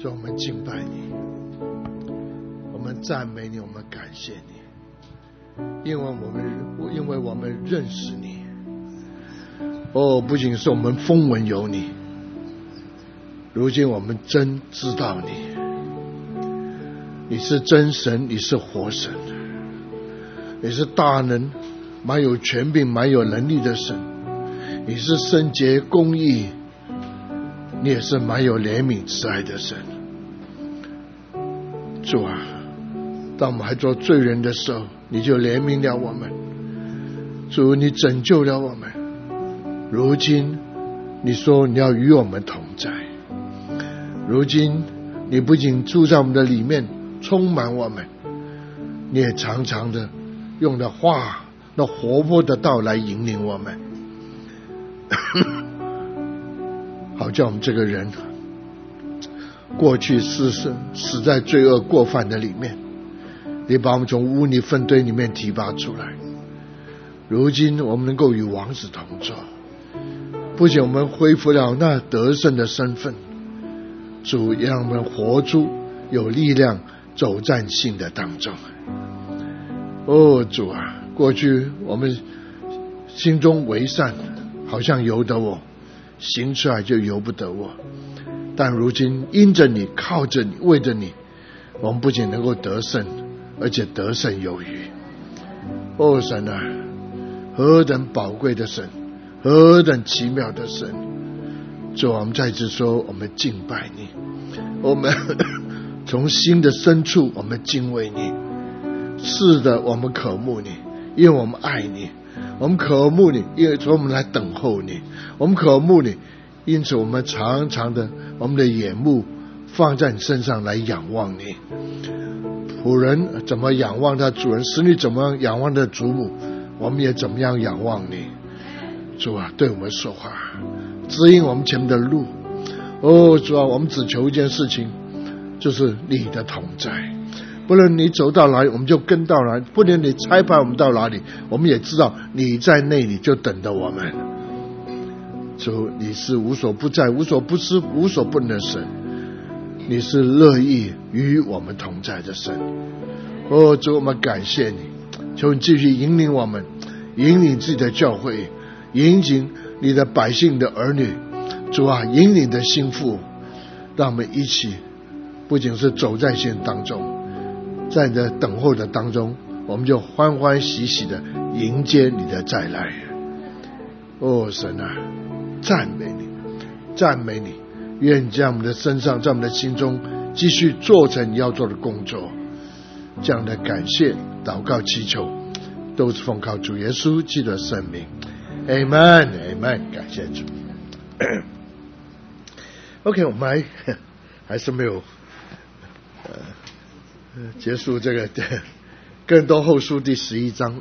主，我们敬拜你，我们赞美你，我们感谢你，因为我们认识你。不仅是我们风闻有你，如今我们真知道你，你是真神，你是活神，你是大能、蛮有权柄、蛮有能力的神，你是圣洁公义，你也是蛮有怜悯慈爱的神。主啊，当我们还做罪人的时候，你就怜悯了我们。主，你拯救了我们。如今你说你要与我们同在，如今你不仅住在我们的里面，充满我们，你也常常的用的话，那活泼的道来引领我们，好叫我们这个人过去死在罪恶过犯的里面，你把我们从污泥粪堆里面提拔出来。如今我们能够与王子同坐，不仅我们恢复了那得胜的身份，主也让我们活出有力量走在信的当中。主啊，过去我们心中为善，好像由得我，行出来就由不得我。但如今因着你，靠着你，为着你，我们不仅能够得胜，而且得胜有余。神啊，何等宝贵的神，何等奇妙的神。主，我们再次说，我们敬拜你，我们从心的深处我们敬畏你。是的，我们渴慕你，因为我们爱你。我们渴慕你，因为我们来等候你。我们渴慕你，因此我们常常的我们的眼目放在你身上来仰望你。仆人怎么仰望他主人，使女怎么样仰望他主母，我们也怎么样仰望你。主啊，对我们说话，指引我们前面的路。主啊，我们只求一件事情，就是你的同在。不论你走到哪里，我们就跟到哪里；不论你差派我们到哪里，我们也知道你在那里就等着我们。主，你是无所不在、无所不知、无所不能的神，你是乐意与我们同在的神。主，我们感谢你，求你继续引领我们，引领自己的教会，引领你的百姓的儿女。主啊，引领的心腹，让我们一起不仅是走在线当中，在你的等候的当中，我们就欢欢喜喜的迎接你的再来。神啊，赞美你，赞美你，愿你在我们的身上，在我们的心中继续做成你要做的工作。这样的感谢祷告祈求都是奉靠主耶稣基督的圣名。 Amen Amen， 感谢主。OK， 我们还是没有结束这个哥林多后书第11章。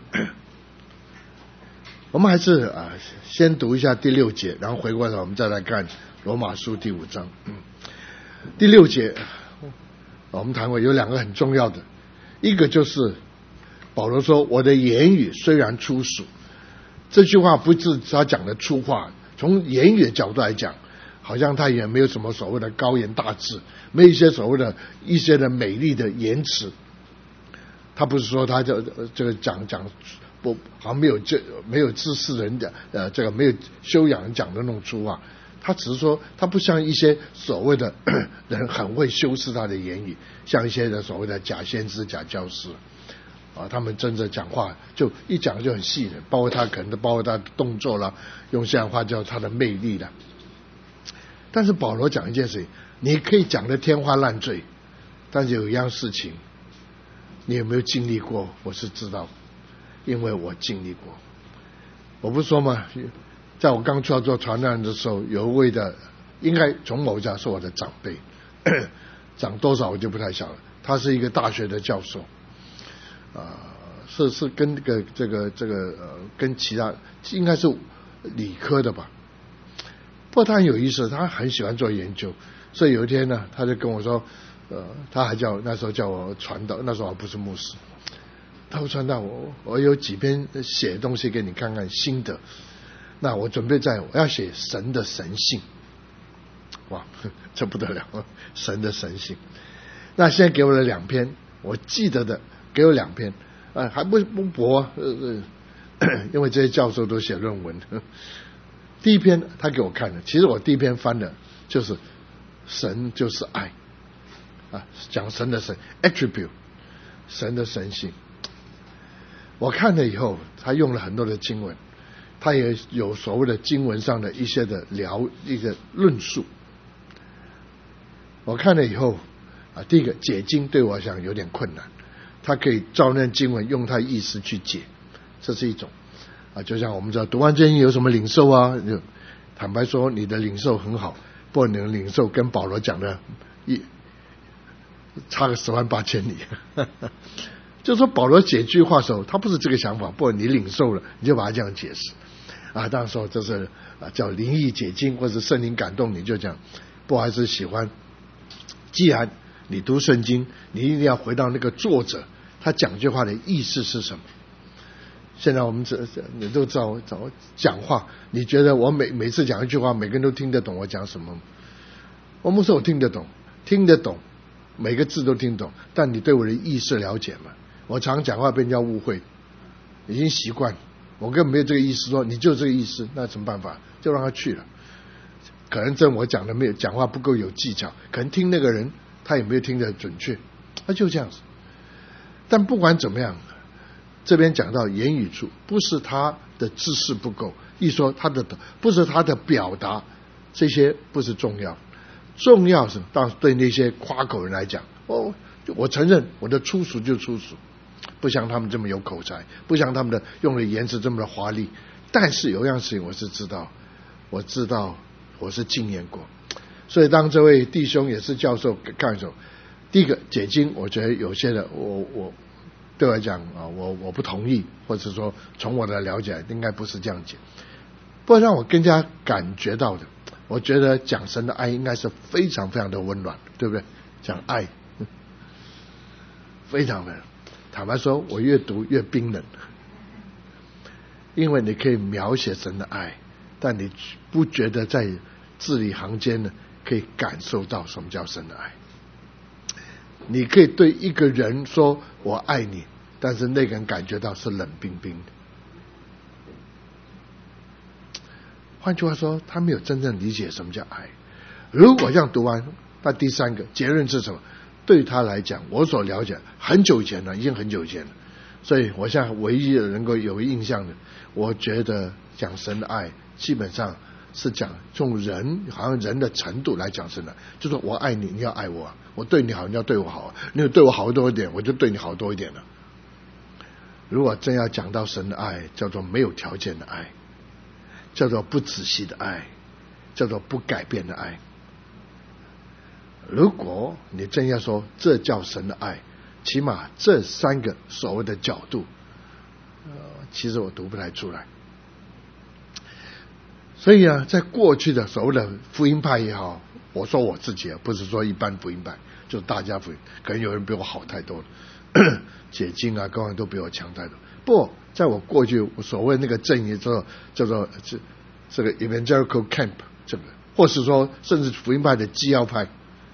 我们还是先读一下第6节，然后回过来我们再来看罗马书第5章。第6节我们谈过有2个很重要的，一个就是保罗说我的言语虽然粗俗，这句话不是他讲的粗话，从言语的角度来讲，好像他也没有什么所谓的高言大志，没有一些所谓的一些的美丽的言辞。他不是说他这个讲不好像没有知识人讲这个没有修养人讲的那种粗话。他只是说他不像一些所谓的人很会修饰他的言语，像一些的所谓的假先知假教师他们真的讲话就一讲就很细的，包括他可能包括他的动作啦，用现在话叫他的魅力啦。但是保罗讲一件事情，你可以讲的天花乱坠，但是有一样事情你有没有经历过？我是知道，因为我经历过。我不是说嘛，在我刚出来做传道人的时候，有一位的应该从某家是我的长辈，长多少我就不太晓得，他是一个大学的教授是跟这个跟其他应该是理科的吧。不过他很有意思，他很喜欢做研究，所以有一天呢，他就跟我说他还那时候叫我传道，那时候还不是牧师。他说传道，我有几篇写东西给你看看心得。那我准备我要写神的神性。 哇，这不得了，神的神性。那现在给我了2篇，我记得的给我2篇，还不薄，因为这些教授都写论文。第一篇他给我看的，其实我第一篇翻的就是神就是爱讲神的神 attribute， 神的神性。我看了以后，他用了很多的经文，他也有所谓的经文上的一些的一个论述。我看了以后第一个解经对我来讲有点困难，他可以照那经文用他意思去解，这是一种就像我们知道读完这经有什么领受啊，坦白说你的领受很好，不过你的领受跟保罗讲的差个10万8千里。就说保罗解句话的时候，他不是这个想法，不过你领受了，你就把它这样解释当然说这是叫灵意解经或者圣灵感动，你就讲。不还是喜欢，既然你读圣经，你一定要回到那个作者他讲这话的意思是什么。现在我们你都知道讲话，你觉得我每次讲一句话每个人都听得懂我讲什么？我不是我听得懂，每个字都听懂，但你对我的意思了解吗？我常讲话被人家误会，已经习惯，我根本没有这个意思，说你就这个意思，那什么办法？就让他去了。可能真我讲的没有讲话不够有技巧，可能听那个人他也没有听得准确，他就这样子。但不管怎么样，这边讲到言语处，不是他的知识不够，一说他的不是他的表达，这些不是重要，重要是当对那些夸口人来讲，我承认我的粗俗就粗俗，不像他们这么有口才，不像他们的用的言辞这么的华丽，但是有样事情我是知道，我是经验过。所以当这位弟兄也是教授看的时候，第一个解经我觉得有些的我对我来讲我不同意，或者说从我的了解应该不是这样解。不过让我更加感觉到的，我觉得讲神的爱应该是非常非常的温暖，对不对？讲爱非常的，坦白说我越读越冰冷，因为你可以描写神的爱，但你不觉得在字里行间呢可以感受到什么叫神的爱。你可以对一个人说我爱你，但是那个人感觉到是冷冰冰的。换句话说，他没有真正理解什么叫爱。如果这样读完，那第三个结论是什么？对他来讲，我所了解很久以前了，已经很久以前了。所以我现在唯一的能够有印象的，我觉得讲神的爱基本上是讲从人好像人的程度来讲神的，就是我爱你，你要爱我，我对你好，你要对我好，你对我好多一点，我就对你好多一点了。如果真要讲到神的爱，叫做没有条件的爱，叫做不仔细的爱，叫做不改变的爱。如果你真要说这叫神的爱，起码这三个所谓的角度其实我读不太出来。所以在过去的所谓的福音派也好，我说我自己不是说一般福音派，就是大家福音，可能有人比我好太多了，解经各方面都比我强太多。不过在我过去所谓那个阵营叫做这个 evangelical camp 这个，或是说甚至福音派的基要派，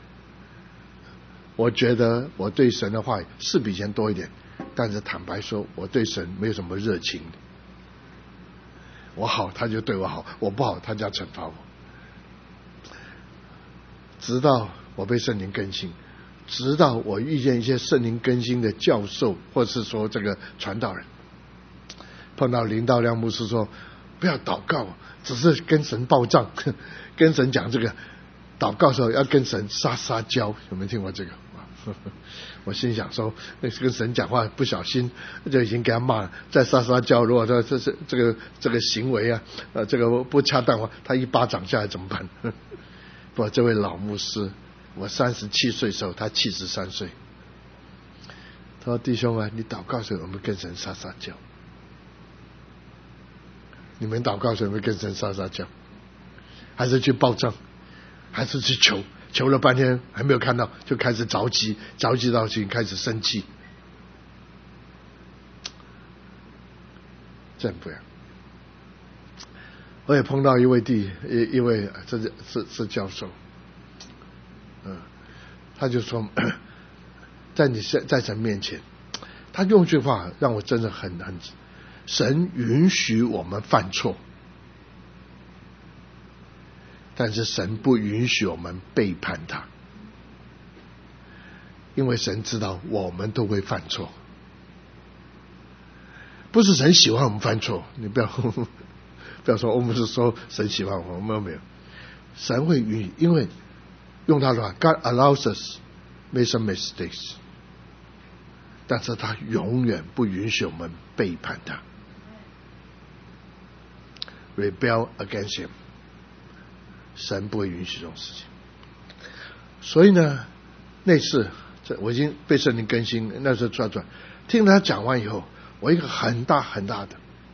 我觉得我对神的话是比以前多一点，但是坦白说我对神没有什么热情。我好他就对我好，我不好他就要惩罚我。直到我被圣灵更新，直到我遇见一些圣灵更新的教授，或是说这个传道人，碰到林道亮牧师说不要祷告，只是跟神报账，跟神讲这个祷告的时候要跟神撒娇，有没有听过这个？我心想说跟神讲话不小心就已经给他骂了，再撒娇，如果说这是这个行为这个不恰当的话，他一巴掌下来怎么办？不，这位老牧师，我37岁的时候他73岁，他说弟兄你祷告的时候有没有跟神撒娇？你们祷告的时候有没有跟神撒娇？还是去报账？还是去求了半天还没有看到，就开始着急到开始生气？真不一样。我也碰到一位这是教授， 他就说，在神面前，他用句话让我真的很，神允许我们犯错，但是神不允许我们背叛他，因为神知道我们都会犯错。不是神喜欢我们犯错，你不要说我们是说神喜欢我们，没有，神会允许，因为用他的话 God allows us make some mistakes， 但是他永远不允许我们背叛他 rebel against him， 神不会允许这种事情。所以呢，那次我已经被圣灵更新，那时候转听他讲完以后，我一个很大的，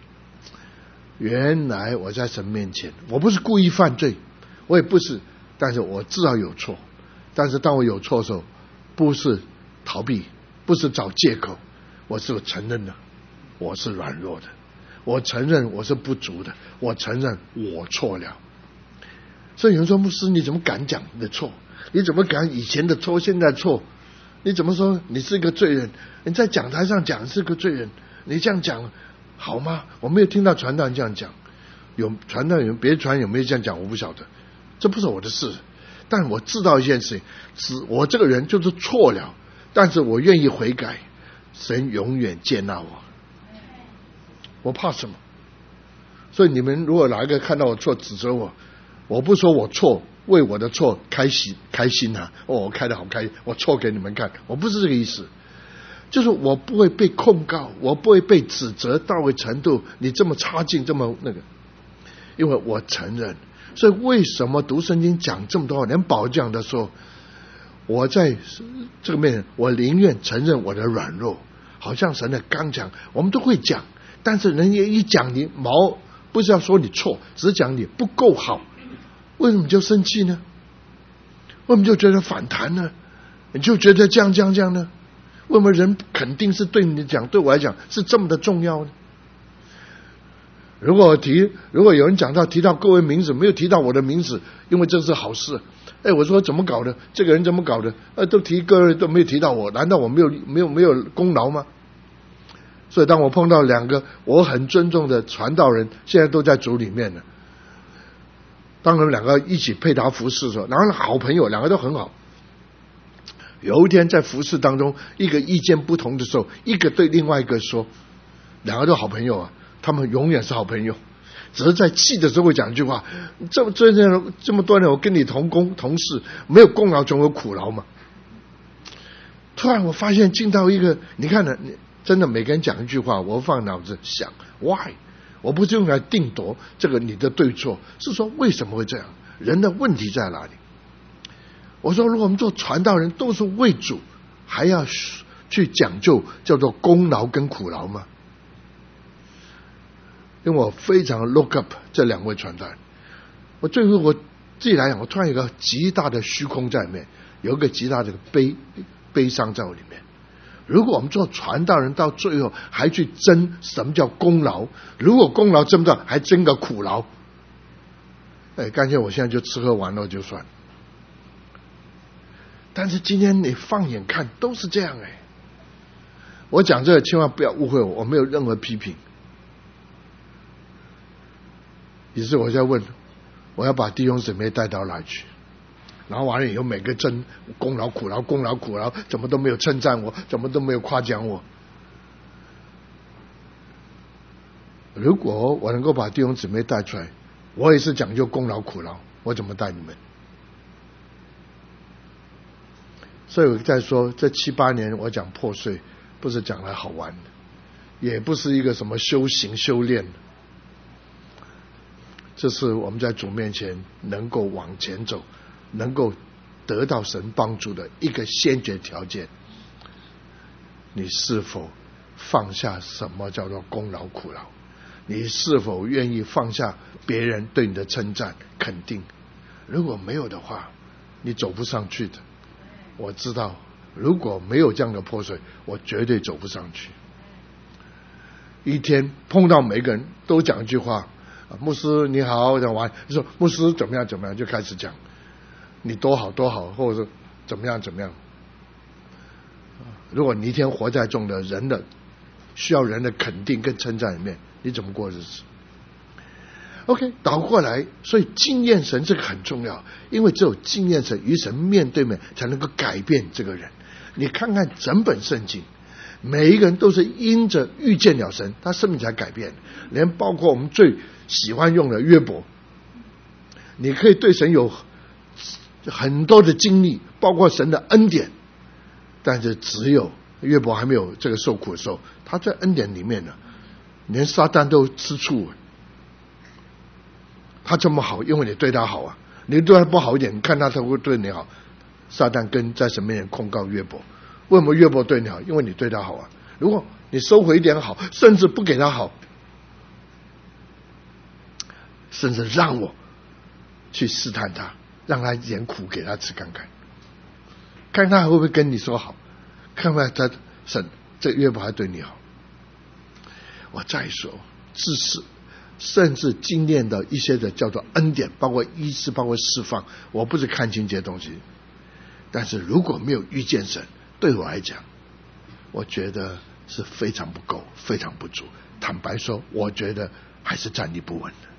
原来我在神面前，我不是故意犯罪，我也不是，但是我知道有错，但是当我有错的时候，不是逃避，不是找借口，我是承认的，我是软弱的，我承认我是不足的，我承认我错了。所以有人说，牧师你怎么敢讲你的错？你怎么敢以前的错现在错？你怎么说你是一个罪人？你在讲台上讲是个罪人，你这样讲好吗？我没有听到传道人这样讲，有传道人别的传有没有这样讲我不晓得，这不是我的事。但我知道一件事情，我这个人就是错了，但是我愿意悔改，神永远接纳我，我怕什么？所以你们如果哪一个看到我错指责我，我不说我错，为我的错开心啊！我开得好开心，我错给你们看，我不是这个意思。就是我不会被控告，我不会被指责到个程度，你这么差劲，这么那个，因为我承认。所以为什么读圣经讲这么多，连保罗讲的说，我在这个面前，我宁愿承认我的软弱，好像神的刚强，我们都会讲，但是人家一讲你不是要说你错，只是讲你不够好，为什么就生气呢？为什么就觉得反弹呢？你就觉得这样呢？为什么人肯定是对你讲，对我来讲是这么的重要呢？如果有人提到各位名字，没有提到我的名字，因为这是好事。我说怎么搞的？这个人怎么搞的？都提各位都没有提到我，难道我没有功劳吗？所以当我碰到两个我很尊重的传道人，现在都在主里面了。当他们两个一起配搭服侍的时候，然后好朋友，两个都很好。有一天在服侍当中，一个意见不同的时候，一个对另外一个说，两个都好朋友啊，他们永远是好朋友，只是在气的时候会讲一句话，这么多年我跟你同工同事，没有功劳总有苦劳嘛。突然我发现进到一个，你看呢，真的每个人讲一句话，我放脑子想 why， 我不是用来定夺这个你的对错，是说为什么会这样，人的问题在哪里。我说如果我们做传道人都是为主，还要去讲究叫做功劳跟苦劳吗？因为我非常 look up 这两位传道人，我最后我自己来讲，我突然有个极大的虚空在里面，有一个极大的悲伤在我里面。如果我们做传道人到最后还去争什么叫功劳，如果功劳争不到还争个苦劳，干脆我现在就吃喝玩乐就算了。但是今天你放眼看都是这样我讲这个千万不要误会我没有任何批评。于是我在问，我要把弟兄姊妹带到哪里去？然后完了以后每个争功劳苦劳，怎么都没有称赞我，怎么都没有夸奖我。如果我能够把弟兄姊妹带出来，我也是讲究功劳苦劳，我怎么带你们？所以我在说这7、8年我讲破碎，不是讲来好玩的，也不是一个什么修行修炼，这是我们在主面前能够往前走，能够得到神帮助的一个先决条件。你是否放下什么叫做功劳苦劳？你是否愿意放下别人对你的称赞肯定？如果没有的话，你走不上去的。我知道如果没有这样的破碎，我绝对走不上去。一天碰到每个人都讲一句话，牧师你好，讲完就说牧师怎么样，就开始讲你多好多好，或者怎么样？如果你一天活在这种的人的需要人的肯定跟称赞里面，你怎么过日子 ？OK， 倒过来，所以经验神这个很重要，因为只有经验神与神面对面，才能够改变这个人。你看看整本圣经，每一个人都是因着遇见了神，他生命才改变。连包括我们最喜欢用的约伯，你可以对神有很多的经历，包括神的恩典，但是只有约伯还没有这个受苦的时候，他在恩典里面呢，连撒旦都吃醋。他这么好，因为你对他好啊，你对他不好一点，你看他会对你好。撒旦跟在神面前控告约伯，为什么约伯对你好？因为你对他好啊。如果你收回一点好，甚至不给他好，甚至让我去试探他，让他一点苦给他吃看看，看他会不会跟你说好，看看他神这约伯还对你好。我再说，自私甚至经验的一些的叫做恩典，包括医治，包括释放，我不是看清这些东西。但是如果没有遇见神，对我来讲，我觉得是非常不够，非常不足。坦白说，我觉得还是站立不稳的。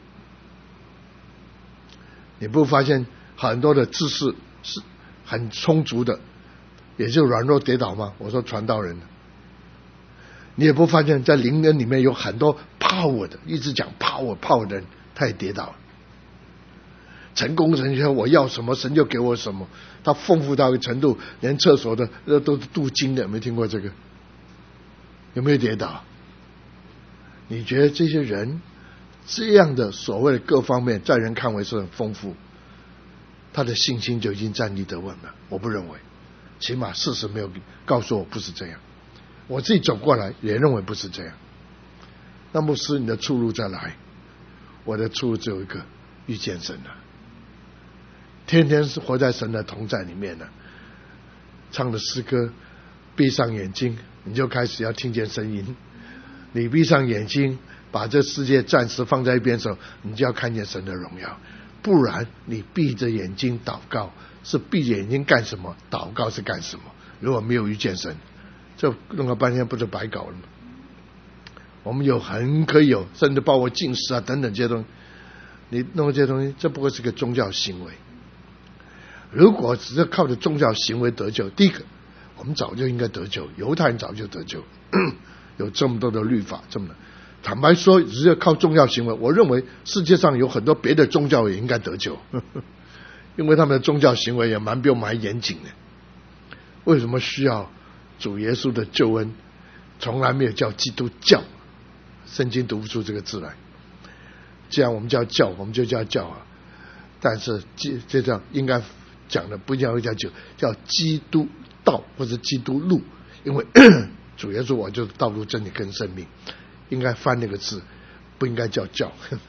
你不发现很多的知识是很充足的，也就软弱跌倒吗？我说传道人，你也不发现在灵恩里面有很多 power 的，一直讲 power 的人，他也跌倒了。成功神学，我要什么神就给我什么，他丰富到一个程度，连厕所的都是镀金的，有没有听过这个？有没有跌倒？你觉得这些人这样的所谓的各方面，在人看为是很丰富，他的信心就已经站立得稳了？我不认为，起码事实没有告诉我不是这样，我自己走过来也认为不是这样。那牧师，你的出路在哪里？我的出路只有一个，遇见神了。天天是活在神的同在里面了，唱的诗歌，闭上眼睛你就开始要听见声音。你闭上眼睛，把这世界暂时放在一边的时候，你就要看见神的荣耀。不然你闭着眼睛祷告，是闭着眼睛干什么？祷告是干什么？如果没有遇见神，这弄了半天不是白搞了吗？我们有很可以有，甚至包括禁食啊等等这些东西，你弄这些东西，这不过是个宗教行为。如果只是靠着宗教行为得救，第一个，我们早就应该得救，犹太人早就得救，有这么多的律法，这么的。坦白说，只是靠宗教行为，我认为世界上有很多别的宗教也应该得救，因为他们的宗教行为也比我们还严谨的。为什么需要主耶稣的救恩？从来没有叫基督教，圣经读不出这个字来。既然我们叫教，我们就叫教啊。但是这叫应该讲的不一定要叫基督道或者基督路，因为主耶稣我就是道路真理跟生命，应该翻那个字，不应该叫教。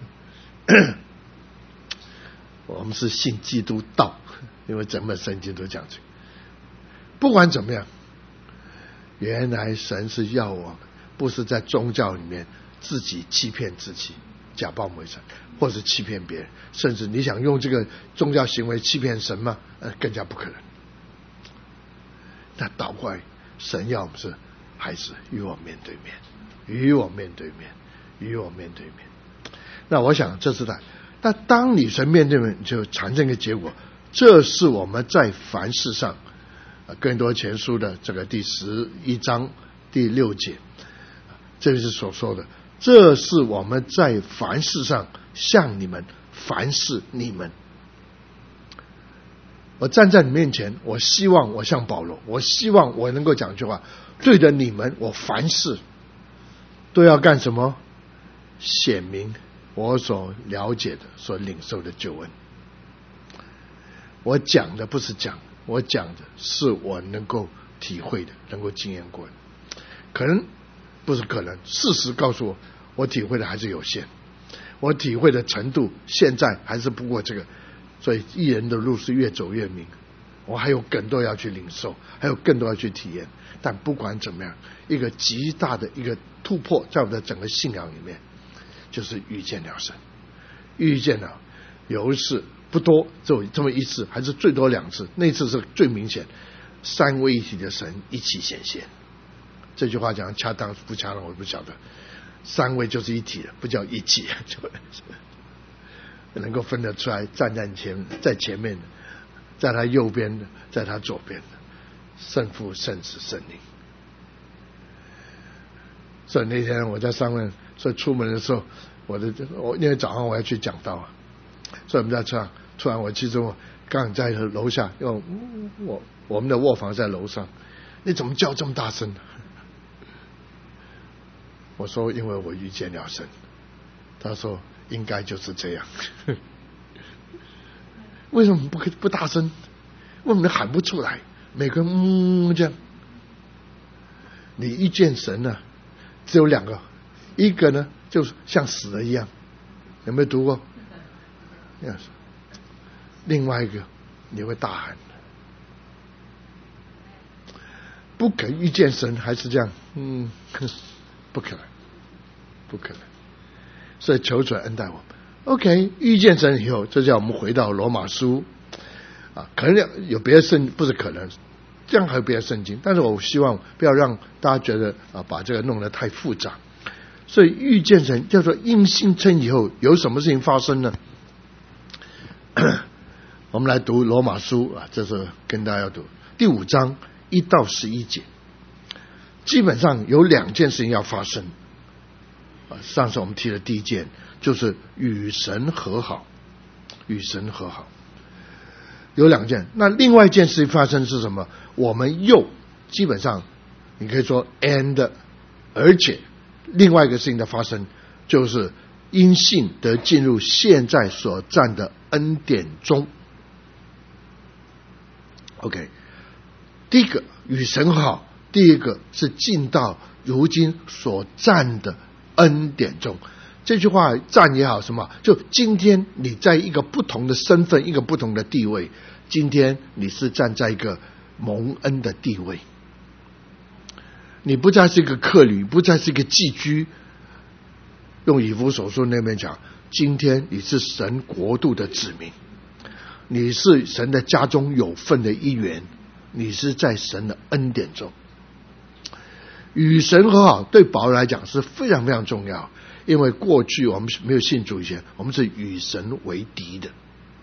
我们是信基督道，因为整本圣经都讲这个。不管怎么样，原来神是要我们不是在宗教里面自己欺骗自己，假冒伪善，或是欺骗别人，甚至你想用这个宗教行为欺骗神吗？更加不可能。那倒过来，神要我们是还是与我面对面，与我面对面，与我面对面。那我想这是那当你神面对面，就产生一个结果，这是我们在凡事上，哥林多前书的这个第11章第6节，这就是所说的，这是我们在凡事上向你们，凡事你们。我站在你面前，我希望我像保罗，我希望我能够讲一句话，对着你们，我凡事都要干什么？显明我所了解的、所领受的救恩。我讲的不是讲，我讲的是我能够体会的，能够经验过的。可能不是可能，事实告诉我，我体会的还是有限，我体会的程度现在还是不过这个。所以义人的路是越走越明，我还有更多要去领受，还有更多要去体验。但不管怎么样，一个极大的一个突破在我的整个信仰里面，就是遇见了神，遇见了有一次不多，就这么一次，还是最多2次，那次是最明显，三位一体的神一起显现。这句话讲恰当不恰当我不晓得，三位就是一体的，不叫一起，就能够分得出来，站在前面的，在他右边的，在他左边的，圣父、圣子、圣灵。所以那天我在上面，所以出门的时候，我因为早上我要去讲道啊，所以我们在车上，突然我记住我刚在楼下，因为我们的卧房在楼上，你怎么叫这么大声？我说因为我遇见了神。他说应该就是这样。为什么不大声？为什么喊不出来？每个人这样。你遇见神呢，只有2个，一个呢就像死了一样，有没有读过？另外一个你会大喊。不肯遇见神还是这样，不可能，不可能。所以求主恩待我们。OK， 遇见神以后，这叫我们回到罗马书啊，可能有别的圣，不是可能，这样还有别的圣经，但是我希望不要让大家觉得把这个弄得太复杂。所以遇见神叫做因信称以后，有什么事情发生呢？我们来读罗马书啊，这是跟大家要读第5章1到11节，基本上有2件事情要发生。上次我们提的第一件就是与神和好，与神和好有2件。那另外一件事情发生是什么？我们又基本上你可以说 and 而且另外一个事情的发生，就是因信得进入现在所占的恩典中。OK， 第一个与神和好，第一个是进到如今所占的恩典中。这句话站也好什么，就今天你在一个不同的身份，一个不同的地位，今天你是站在一个蒙恩的地位，你不再是一个客旅，不再是一个寄居。用以弗所书那边讲，今天你是神国度的子民，你是神的家中有份的一员，你是在神的恩典中。与神和好对保罗来讲是非常非常重要，因为过去我们没有信主以前，我们是与神为敌的。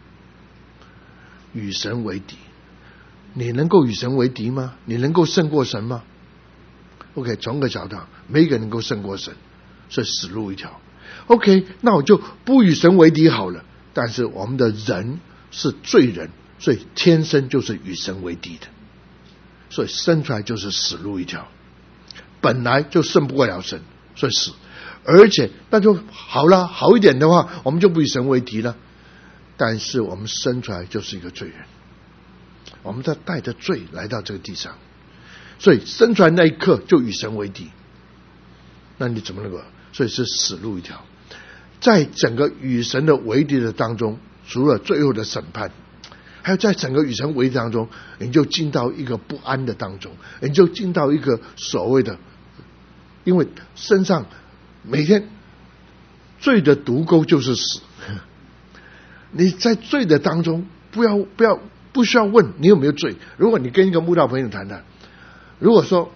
与神为敌，你能够与神为敌吗？你能够胜过神吗？ OK， 从个角度，没一个能够胜过神，所以死路一条。OK， 那我就不与神为敌好了。但是我们的人是罪人，所以天生就是与神为敌的，所以生出来就是死路一条，本来就胜不过了神，所以死。而且那就好了，好一点的话，我们就不与神为敌了。但是我们生出来就是一个罪人，我们在带着罪来到这个地上，所以生出来那一刻就与神为敌，那你怎么能够？所以是死路一条。在整个与神的为敌的当中，除了最后的审判，还有在整个与神为敌当中，你就进到一个不安的当中，你就进到一个所谓的，因为身上每天罪的毒钩就是死。你在罪的当中，不需要问你有没有罪。如果你跟一个慕道朋友谈谈，如果说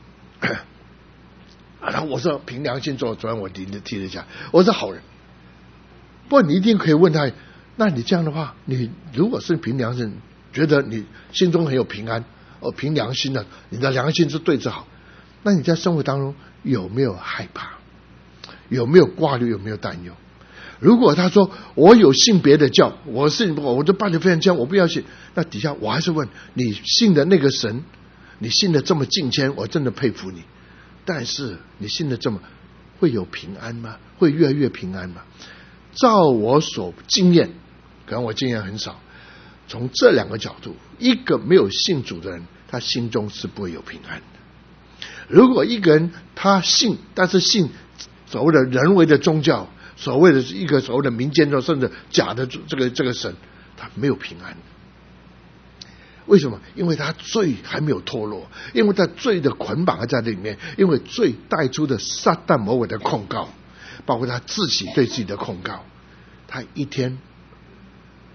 我是凭良心做，昨天我提了一下，我是好人，不过你一定可以问他，那你这样的话，你如果是凭良心，觉得你心中很有平安，凭良心的，你的良心是对着好，那你在生活当中有没有害怕？有没有挂虑？有没有担忧？如果他说我有信别的教，我就拜的非常虔，我不要信，那底下我还是问你信的那个神，你信的这么敬虔，我真的佩服你。但是你信的这么会有平安吗？会越来越平安吗？照我所经验，可能我经验很少，从这2个角度，一个没有信主的人，他心中是不会有平安的。如果一个人他信，但是信所谓的人为的宗教，所谓的一个所谓的民间的甚至假的这个神，他没有平安。为什么？因为他罪还没有脱落，因为他罪的捆绑还在里面，因为罪带出的撒旦魔鬼的控告，包括他自己对自己的控告，他一天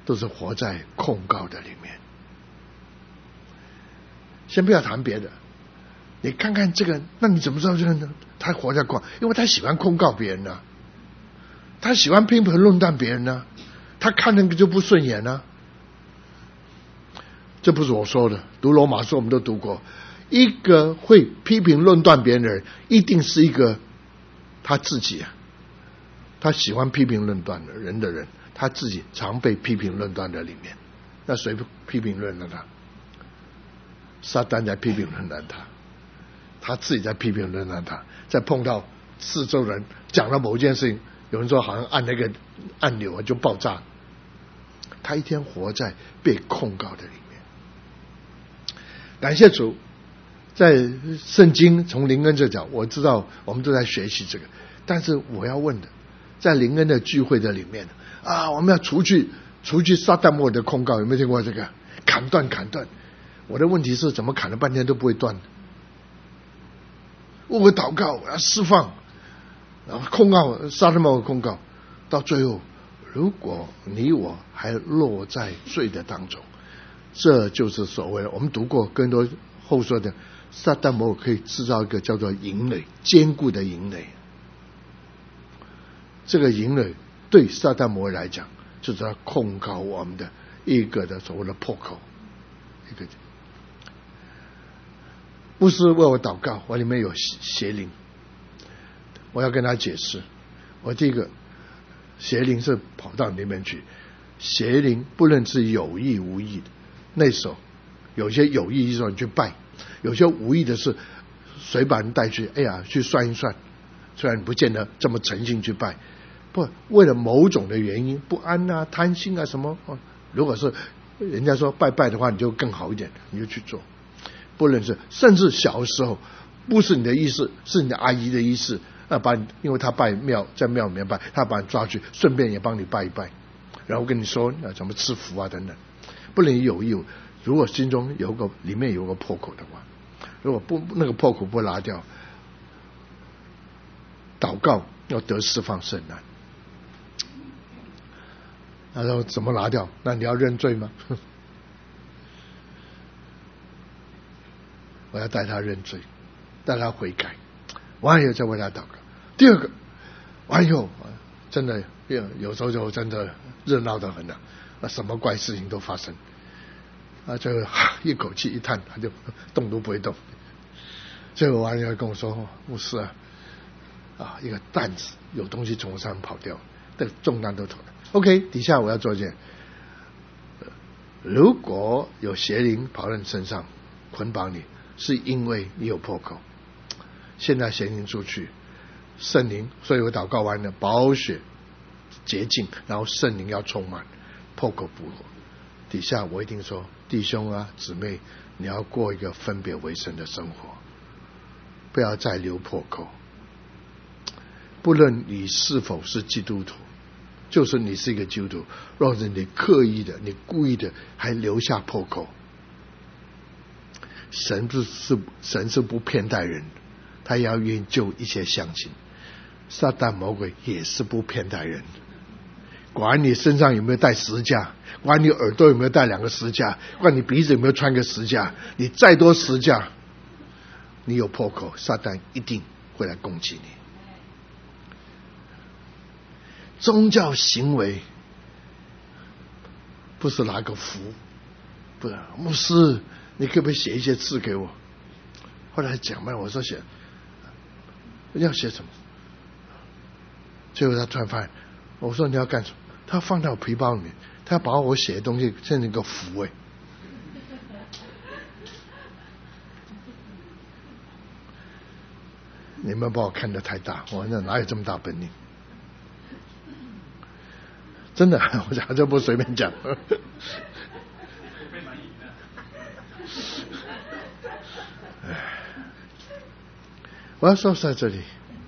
都是活在控告的里面。先不要谈别的，你看看这个，那你怎么知道这个呢？他活在控告，因为他喜欢控告别人啊，他喜欢批评论断别人啊，他看那个就不顺眼啊。这不是我说的，读罗马书我们都读过，一个会批评论断别人的人，一定是一个他自己啊，他喜欢批评论断的人，他自己常被批评论断的里面。那谁批评论断他？撒旦在批评论断他，他自己在批评论断他。在碰到四周人讲了某件事情，有人说好像按那个按钮就爆炸，他一天活在被控告的里面。感谢主，在圣经从灵恩这角，我知道我们都在学习这个，但是我要问的，在灵恩的聚会的里面啊，我们要除去撒旦魔鬼的控告，有没有听过这个？砍断。我的问题是怎么砍了半天都不会断？我祷告，我要释放，然后控告撒旦魔鬼控告，到最后，如果你我还落在罪的当中，这就是所谓的我们读过更多后说的，撒旦魔鬼可以制造一个叫做营垒，坚固的营垒。这个营垒对撒旦魔鬼来讲，就是他控告我们的一个的所谓的破口，一个。牧师为我祷告，我里面有邪灵，我要跟他解释。我第一个邪灵是跑到里面去，邪灵不论是有意无意的，那时候有些有意说你去拜，有些无意的是谁把人带去，哎呀去算一算，虽然不见得这么诚心去拜，不为了某种的原因，不安啊贪心啊什么，如果是人家说拜拜的话，你就更好一点，你就去做。不论是甚至小时候不是你的意思，是你的阿姨的意思，因为他拜庙，在庙里面拜，他把你抓去，顺便也帮你拜一拜，然后跟你说怎么吃福啊等等。不能有意，如果心中里面有个破口的话，如果不那个破口不拿掉，祷告要得释放甚难。然后怎么拿掉？那你要认罪吗？我要带他认罪，带他悔改，完以后再为他祷告。第二个，完以后真的有时候就真的热闹得很了，什么怪事情都发生，就一口气一叹，他就动都不会动。最后完以后跟我说：“牧师啊，一个担子有东西从我上面跑掉，这个重担都投了。OK， 底下我要做一件，如果有邪灵跑到你身上捆绑你。”是因为你有破口，现在邪灵出去，圣灵，所以我祷告完了，宝血洁净，然后圣灵要充满，破口复活。底下我一定说，弟兄啊姊妹，你要过一个分别为圣的生活，不要再留破口。不论你是否是基督徒，就是你是一个基督徒，若是你刻意的，你故意的还留下破口，神是不偏待人，他也要愿意救一些乡亲。撒旦魔鬼也是不偏待人，管你身上有没有带十字架，管你耳朵有没有带2个十字架，管你鼻子有没有穿个十字架，你再多十字架，你有破口，撒旦一定会来攻击你。宗教行为不是拿个符，不是牧师你可不可以写一些字给我？后来讲嘛，我说写，要写什么？最后他突然发现，我说你要干什么？他放到我皮包里面，他把我写的东西变成一个符你们把我看得太大，我哪有这么大本领？真的，我讲这不随便讲。我要说在这里，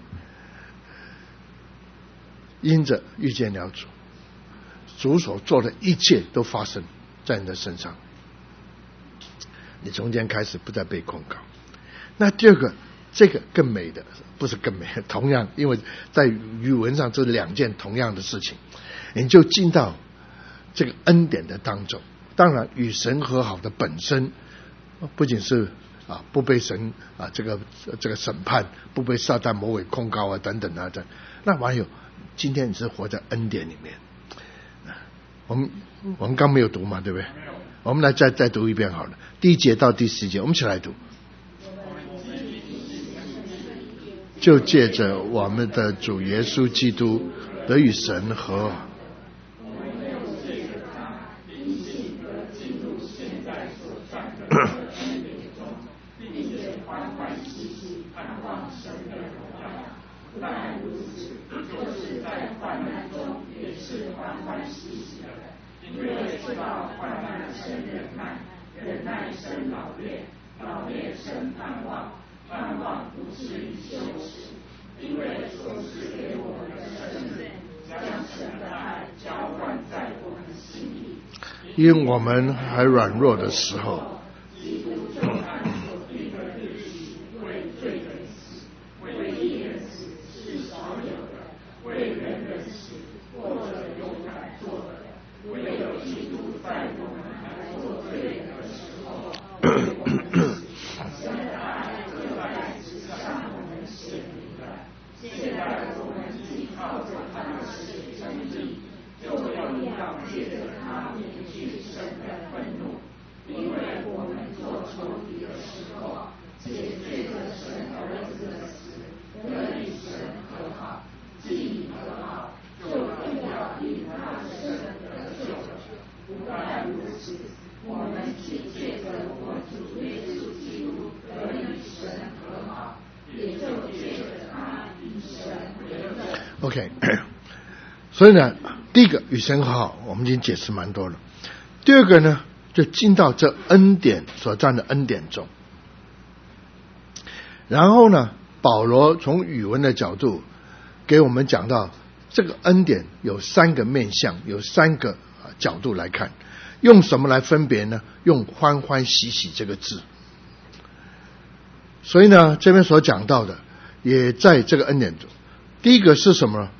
因着遇见了主，主所做的一切都发生在你的身上，你从今天开始不再被控告。那第二个，这个更美的，不是更美，同样，因为在语文上这2件同样的事情，你就进到这个恩典的当中。当然与神和好的本身不仅是不被神这个审判，不被撒旦魔鬼控告等等那还有今天你是活在恩典里面。我们刚没有读嘛，对不对？我们来再读一遍好了，第1节到第10节，我们一起来读。就借着我们的主耶稣基督得与神和好。因我们还软弱的时候，OK， 所以呢，第一个与神和好，我们已经解释蛮多了。第二个呢，就进到这恩典所占的恩典中。然后呢，保罗从语文的角度给我们讲到这个恩典有3个面向，有3个角度来看。用什么来分别呢？用欢欢喜喜这个字。所以呢，这边所讲到的也在这个恩典中。第一个是什么呢？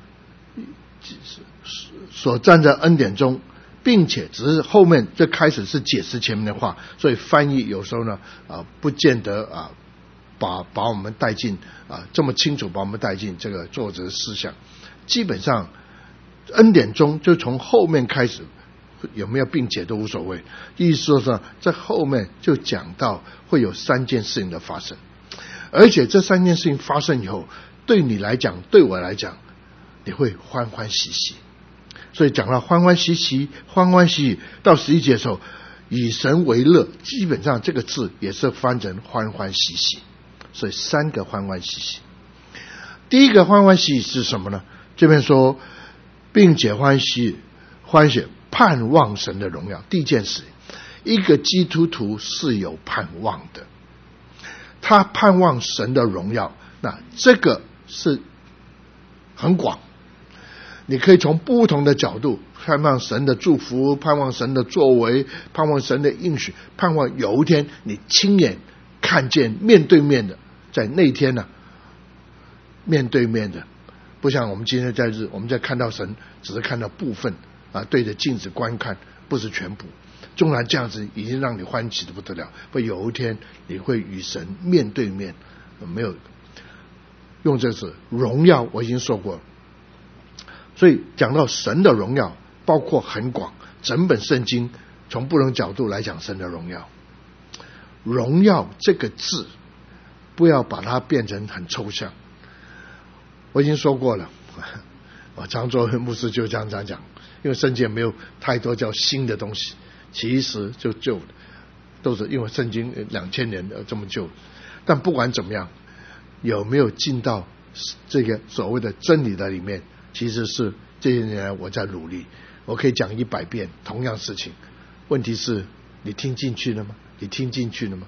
所站在恩典中，并且只是后面这开始是解释前面的话，所以翻译有时候呢不见得把我们带进这么清楚把我们带进这个作者的思想。基本上恩典中就从后面开始，有没有并且都无所谓。意思说在后面就讲到会有3件事情的发生，而且这3件事情发生以后，对你来讲，对我来讲，你会欢欢喜喜。所以讲到欢欢喜喜，欢欢喜喜到11节的时候，以神为乐，基本上这个字也是翻成欢欢喜喜。所以3个欢欢喜喜。第一个欢欢喜喜是什么呢？这边说，并且欢喜盼望神的荣耀。第一件事，一个基督徒是有盼望的，他盼望神的荣耀。那这个是很广，你可以从不同的角度盼望神的祝福，盼望神的作为，盼望神的应许，盼望有一天你亲眼看见面对面的，在那天呢，面对面的，不像我们今天在我们在看到神只是看到部分对着镜子观看，不是全部。纵然这样子已经让你欢喜的不得了，不有一天你会与神面对面。没有用这个字荣耀，我已经说过了。所以讲到神的荣耀，包括很广，整本圣经从不同角度来讲神的荣耀。荣耀这个字不要把它变成很抽象，我已经说过了。我常做牧师就这样讲，因为圣经没有太多叫新的东西，其实就旧的，都是因为圣经2000年这么旧。但不管怎么样，有没有进到这个所谓的真理的里面，其实是这些年来我在努力。我可以讲100遍同样事情，问题是你听进去了吗？你听进去了吗？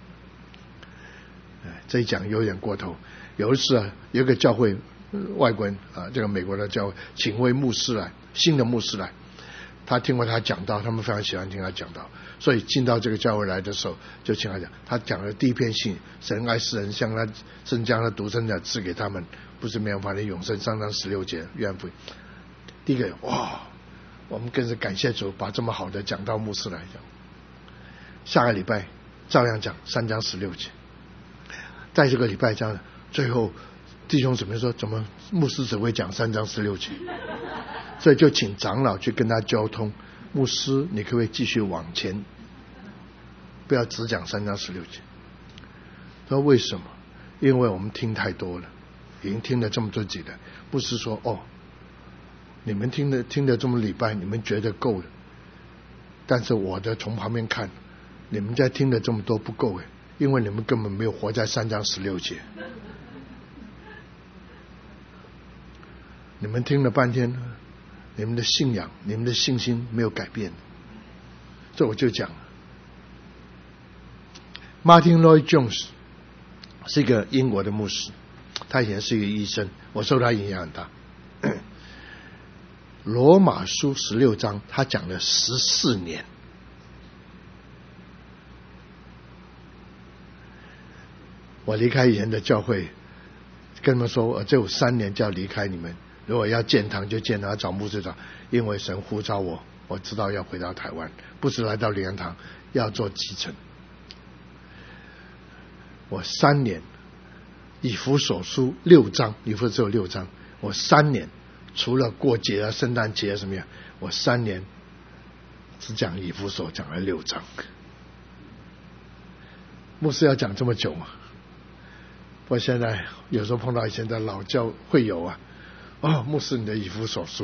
这一讲有点过头。有一次有一个教会外国人这个美国的教会请位牧师来，新的牧师来，他听过他讲道，他们非常喜欢听他讲道，所以进到这个教会来的时候就请他讲。他讲的第一篇信，神爱世人，向他真将他独生子赐给他们，不是没有法的永生，3章16节约翰福音。第一个哇， 我们更是感谢主，把这么好的讲道牧师来讲。下个礼拜照样讲3章16节。在这个礼拜讲，最后弟兄姊妹说，怎么牧师只会讲3章16节？所以就请长老去跟他交通，牧师你可不可以继续往前，不要只讲3章16节。他说为什么？因为我们听太多了，已经听了这么多集了。牧师说你们听了这么礼拜，你们觉得够了，但是我的从旁边看，你们在听了这么多不够，因为你们根本没有活在3章16节。你们听了半天，你们的信仰你们的信心没有改变。这我就讲 Martin Lloyd Jones 是一个英国的牧师，他以前是一个医生，我受他影响很大。罗马书16章他讲了14年，我离开以前的教会，跟他们说我这有3年就要离开你们，如果要建堂就建堂，找牧师长，因为神呼召我，我知道要回到台湾，不是来到灵恩堂，要做基层。我3年，以弗所书6章，以弗所只有6章，我3年除了过节啊、圣诞节啊什么样，我3年只讲以弗所讲了6章。牧师要讲这么久吗？我现在有时候碰到以前的老教会友啊，牧师你的以弗所书，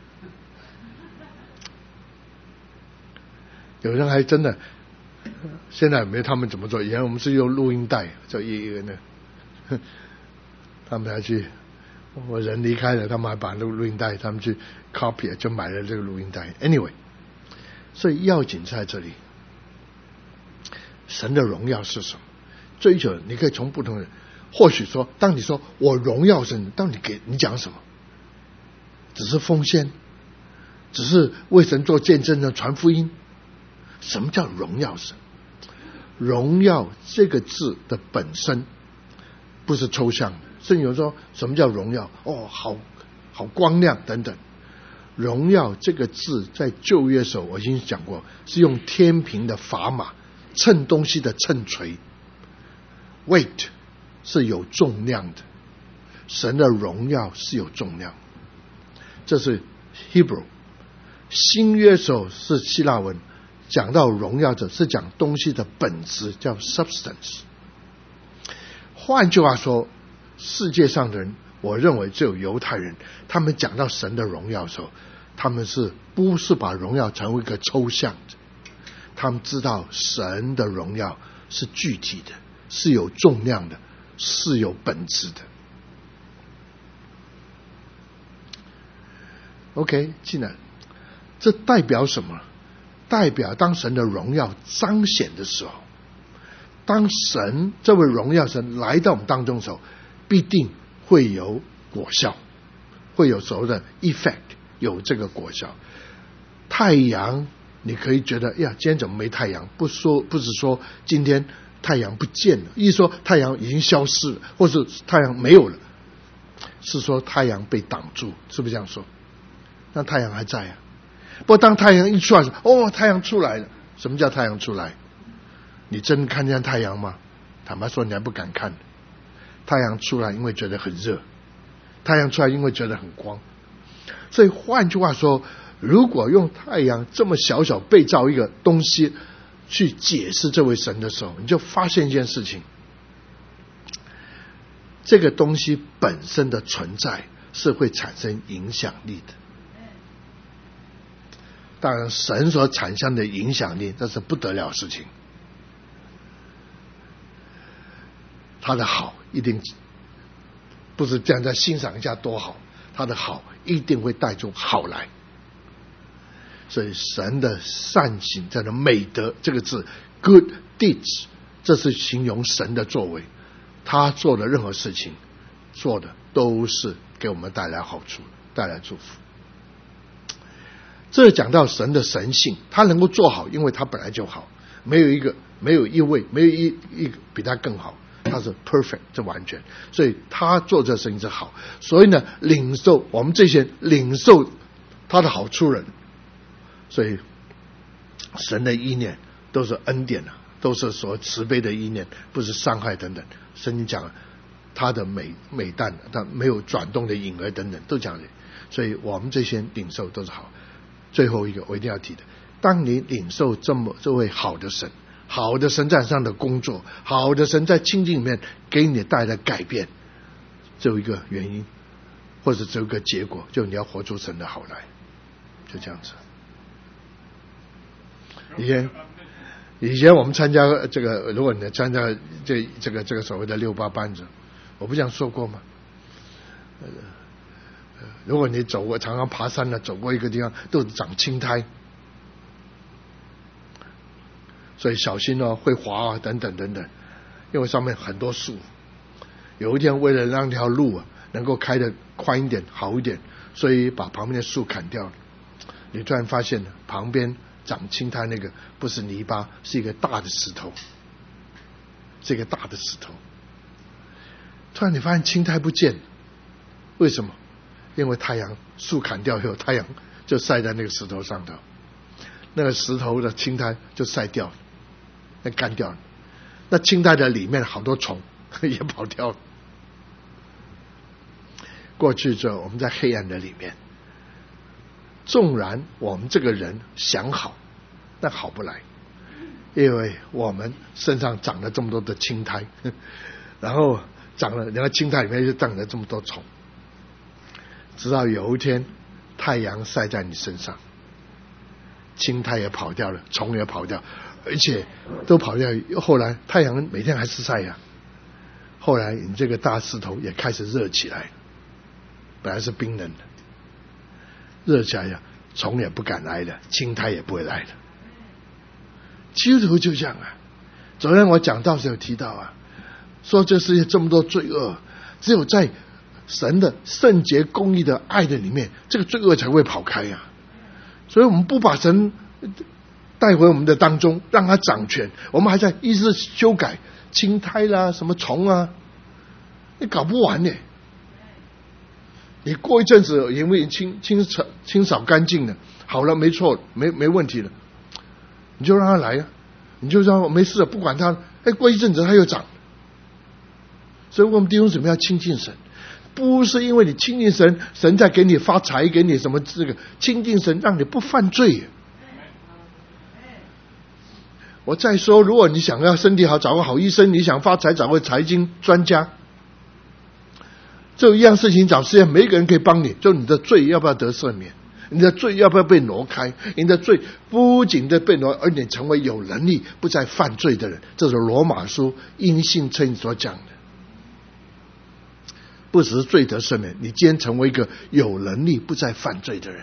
有人还真的，现在没他们怎么做，以前我们是用录音带，就一个呢，他们还去，我人离开了，他们还把录音带，他们去 copy 就买了这个录音带。Anyway， 所以要紧在这里，神的荣耀是什么？追求你可以从不同的，或许说，当你说我荣耀神，当你讲什么？只是奉献，只是为神做见证的传福音。什么叫荣耀神？荣耀这个字的本身不是抽象的，甚至有人说什么叫荣耀？好光亮等等。荣耀这个字在旧约时候我已经讲过，是用天平的砝码称东西的秤锤 ，weight 是有重量的，神的荣耀是有重量。这是 Hebrew。 新约时候是希腊文，讲到荣耀者是讲东西的本质，叫 substance。 换句话说，世界上的人，我认为只有犹太人，他们讲到神的荣耀的时候，他们是不是把荣耀成为一个抽象的？他们知道神的荣耀是具体的，是有重量的，是有本质的。OK， 既然这代表什么？代表当神的荣耀彰显的时候，当神这位荣耀神来到我们当中的时候，必定会有果效，会有所谓的 effect， 有这个果效。太阳你可以觉得呀，今天怎么没太阳？不是说今天太阳不见了，一说太阳已经消失了，或是太阳没有了，是说太阳被挡住，是不是这样说？那太阳还在啊。不过当太阳一出来，太阳出来了。什么叫太阳出来？你真看见太阳吗？坦白说你还不敢看。太阳出来因为觉得很热，太阳出来因为觉得很光。所以换句话说，如果用太阳这么小被造一个东西去解释这位神的时候，你就发现一件事情，这个东西本身的存在是会产生影响力的。当然神所产生的影响力，这是不得了的事情。他的好一定不是这样在欣赏一下多好，他的好一定会带出好来。所以神的善行，这个美德这个字 good deeds， 这是形容神的作为，他做的任何事情做的都是给我们带来好处，带来祝福。这讲到神的神性，他能够做好，因为他本来就好，没有一个比他更好，他是 perfect， 这完全，所以他做这事情是好。所以呢，我们这些领受他的好处人， 所以神的意念都是恩典啊，都是所慈悲的意念，不是伤害等等。圣经讲了他的美蛋，他没有转动的影儿等等，都讲的。所以我们这些领受都是好。最后一个我一定要提的，当你领受这位好的神，好的神在上的工作，好的神在亲近里面给你带来改变，只有一个原因，或者只有一个结果，就你要活出神的好来，就这样子。以前我们参加这个，如果你参加这个所谓的68班子，我不这样说过吗？如果你走过常常爬山了，走过一个地方都长青苔，所以小心哦，会滑啊，等等等等，因为上面很多树。有一天为了让条路啊能够开得宽一点好一点，所以把旁边的树砍掉了。你突然发现了旁边长青苔那个不是泥巴，是一个大的石头，是一个大的石头。突然你发现青苔不见了，为什么？因为太阳，树砍掉以后，太阳就晒在那个石头上头，那个石头的青苔就晒掉了，那干掉了。那青苔的里面好多虫也跑掉了。过去之后，我们在黑暗的里面，纵然我们这个人想好，但好不来，因为我们身上长了这么多的青苔，然后长了，然后青苔里面就长了这么多虫。直到有一天太阳晒在你身上，青苔也跑掉了，虫也跑掉，而且都跑掉。后来太阳每天还是晒呀，后来你这个大石头也开始热起来，本来是冰冷的，热起来呀，虫也不敢来了，青苔也不会来了。基督徒就这样啊。昨天我讲道时有提到啊，说这世界这么多罪恶，只有在神的圣洁公义的爱的里面，这个罪恶才会跑开啊。所以我们不把神带回我们的当中，让他掌权，我们还在一直修改青苔啦什么虫啊，你搞不完呢。你过一阵子因为清扫干净了，好了，没错，没问题了，你就让他来啊，你就让没事了，不管他，过一阵子他又长。所以我们弟兄姊妹要亲近神，不是因为你亲近神，神在给你发财，给你什么这个亲近神，让你不犯罪。我再说，如果你想要身体好，找个好医生；你想发财，找个财经专家。这一样事情找实验，每一个人可以帮你。就你的罪要不要得赦免？你的罪要不要被挪开？你的罪不仅的被挪，而且成为有能力不再犯罪的人。这是罗马书因信称义所讲的。不只是罪得赦免，你今天成为一个有能力不再犯罪的人，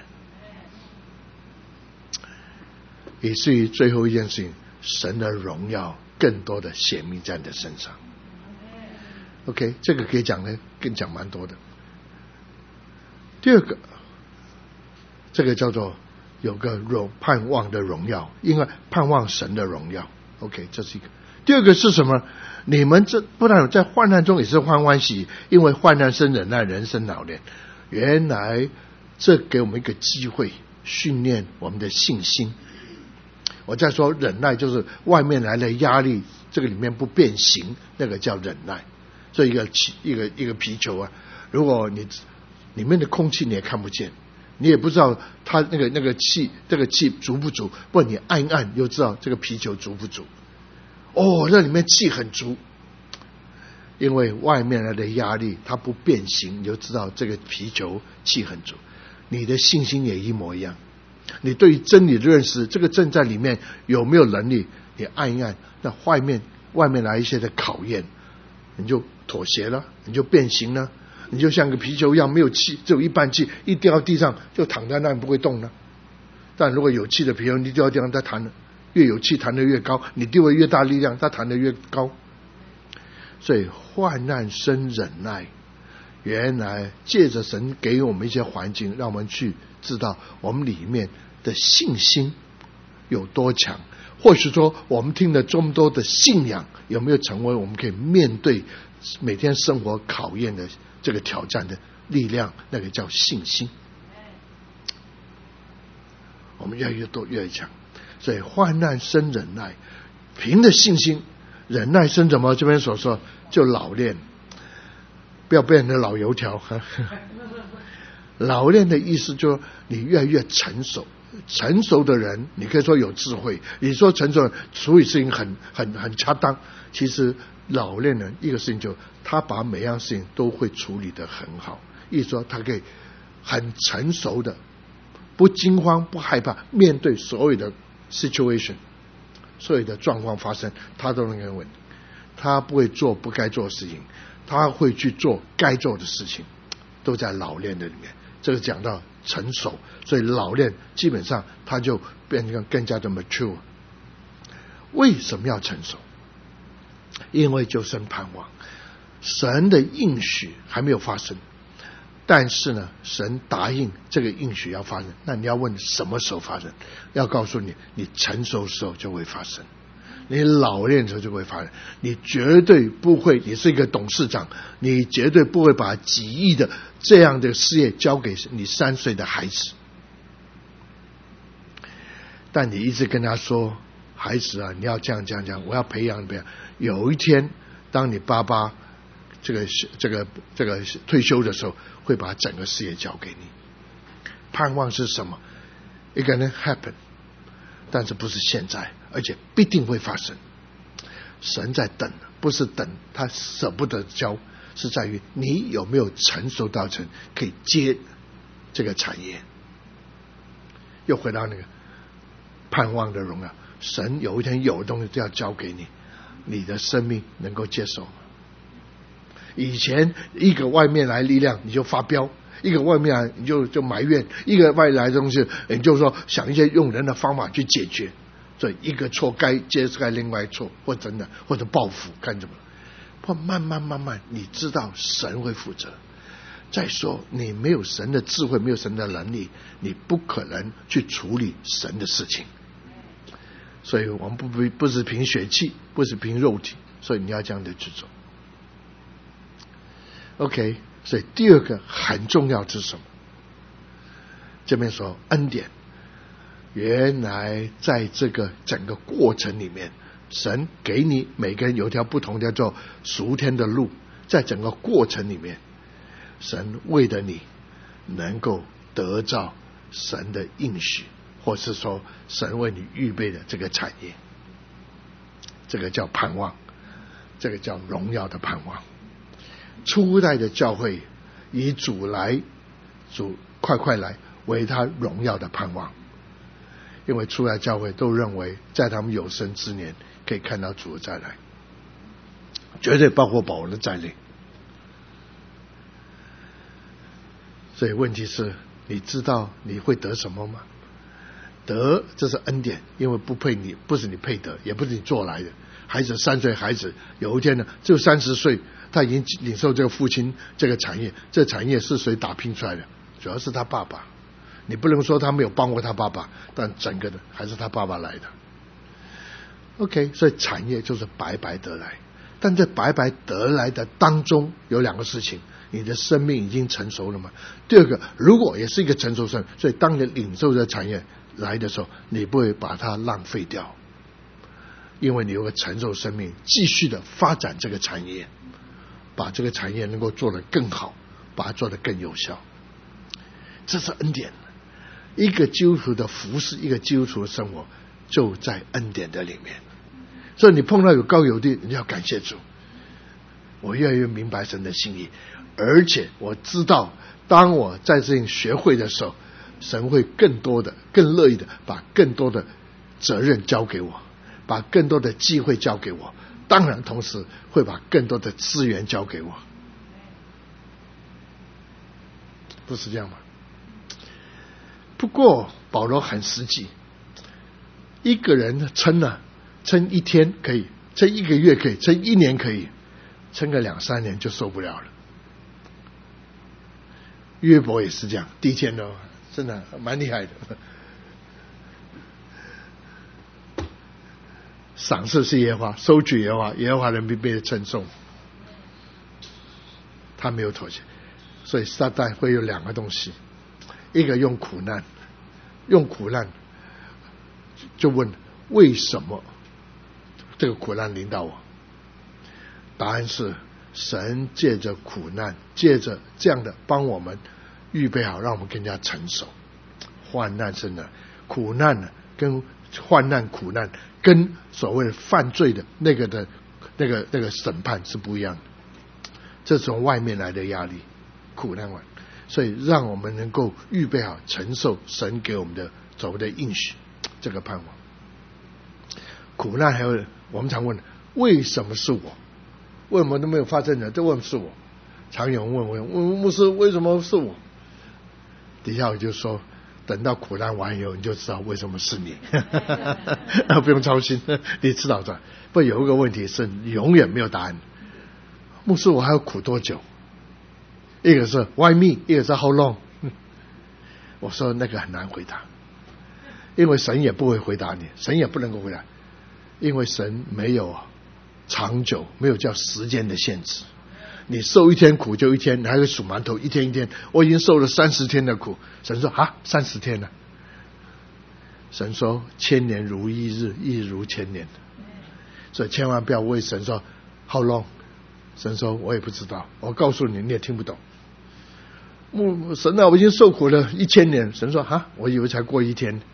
以至于最后一件事情，神的荣耀更多的显明在你的身上。OK， 这个可以讲的更讲蛮多的。第二个，这个叫做有个盼望的荣耀，因为盼望神的荣耀。OK， 这是一个。第二个是什么？你们这不但在患难中也是欢喜，因为患难生忍耐，人生老练。原来这给我们一个机会，训练我们的信心。我再说忍耐，就是外面来的压力，这个里面不变形，那个叫忍耐。这一个皮球啊，如果你里面的空气你也看不见，你也不知道它那个气，这个气足不足，不然你按一按就知道这个皮球足不足。哦，那里面气很足，因为外面来的压力它不变形，你就知道这个皮球气很足。你的信心也一模一样，你对于真理的认识，这个正在里面有没有能力，你按一按，那外面来一些的考验，你就妥协了，你就变形了，你就像个皮球一样，没有气，只有一半气，一掉到地上就躺在那里不会动了。但如果有气的皮球，你掉到地上它弹了，越有气弹得越高，你丢了越大力量，它弹得越高。所以患难生忍耐，原来借着神给我们一些环境，让我们去知道我们里面的信心有多强，或许说我们听了这么多的信仰，有没有成为我们可以面对每天生活考验的这个挑战的力量，那个叫信心。 我们越来越多，越来越强。所以患难生忍耐，凭着信心，忍耐生什么？这边所说就老练，不要变成老油条。老练的意思就是你越来越成熟。成熟的人，你可以说有智慧，你说成熟人处理事情很恰当。其实老练人一个事情就他把每样事情都会处理得很好，意思说他可以很成熟的，不惊慌不害怕面对所有的 situation， 所有的状况发生，他都能够稳。他不会做不该做的事情，他会去做该做的事情，都在老练的里面。这个讲到成熟，所以老练基本上他就变成更加的 mature。 为什么要成熟？因为就生盼望。神的应许还没有发生，但是呢，神答应这个应许要发生。那你要问什么时候发生？要告诉你，你成熟的时候就会发生，你老练的时候就会发生。你绝对不会，你是一个董事长，你绝对不会把几亿的这样的事业交给你3岁的孩子。但你一直跟他说，孩子啊，你要这样这样这样，我要培养你培养。有一天，当你爸爸这个退休的时候，会把整个事业交给你。盼望是什么？一个人 happen， 但是不是现在，而且必定会发生。神在等，不是等他舍不得交，是在于你有没有成熟到成可以接这个产业。又回到那个盼望的荣耀，神有一天有的东西都要交给你，你的生命能够接受吗？以前一个外面来力量你就发飙，一个外面来你就埋怨，一个外来的东西你就说想一些用人的方法去解决，所以一个错该接受另外错，或真的或者报复干什么？不，慢慢你知道神会负责。再说你没有神的智慧，没有神的能力，你不可能去处理神的事情。所以我们不是凭血气，不是凭肉体，所以你要这样的去做。OK， 所以第二个很重要是什么？这边说恩典。原来在这个整个过程里面，神给你每个人有一条不同的叫做属天的路，在整个过程里面，神为了你能够得到神的应许，或是说神为你预备的这个产业，这个叫盼望，这个叫荣耀的盼望。初代的教会以主来，主快来为他荣耀的盼望，因为初代教会都认为在他们有生之年可以看到主的再来，绝对包括保罗在内。所以问题是，你知道你会得什么吗？得，这是恩典，因为不配你，不是你配得，也不是你做来的。孩子3岁，孩子有一天呢，就30岁，他已经领受这个父亲这个产业，这产业是谁打拼出来的？主要是他爸爸。你不能说他没有帮过他爸爸，但整个的还是他爸爸来的。OK， 所以产业就是白白得来，但在白白得来的当中有2个事情。你的生命已经成熟了吗？第二个，如果也是一个成熟生，所以当你领受这产业来的时候，你不会把它浪费掉，因为你有个成熟生命，继续的发展这个产业，把这个产业能够做得更好，把它做得更有效。这是恩典。一个基督徒的服事，一个基督徒的生活，就在恩典的里面。所以你碰到有高有低，你要感谢主。我越来越明白神的心意，而且我知道，当我在这里学会的时候，神会更多的、更乐意的把更多的责任交给我，把更多的机会交给我，当然同时会把更多的资源交给我，不是这样吗？不过保罗很实际，一个人撑1天可以，撑1个月可以，撑1年可以，撑个2-3年就受不了了。约伯也是这样，第一天呢，真的蛮厉害的。赏赐是耶和华，收取耶和华，耶和华人必被称颂。他没有妥协，所以撒旦会有2个东西，一个用苦难就问为什么这个苦难临到我？答案是神借着苦难，借着这样的帮我们预备好，让我们更加成熟。患难是呢，苦难呢，跟患难苦难跟所谓的犯罪的那个审判是不一样的，这是从外面来的压力，苦难所以让我们能够预备好承受神给我们的所谓的应许，这个盼望。苦难还有我们常问为什么是我？为什么都没有发生呢？这为什么是我？常有人问牧师为什么是我？底下我就说等到苦难完以后你就知道为什么是你不用操心，你知道的。不有一个问题是永远没有答案，牧师我还要苦多久？一个是 why me， 一个是 how long 我说那个很难回答，因为神也不会回答你，神也不能够回答，因为神没有长久，没有叫时间的限制。你受一天苦就一天，你还会数馒头一天一天。我已经受了30天的苦，神说30天了。神说千年如一日，一日如千年，所以千万不要为神说 how long。 神说我也不知道，我告诉你你也听不懂。神啊我已经受苦了1000年，神说我以为才过一天。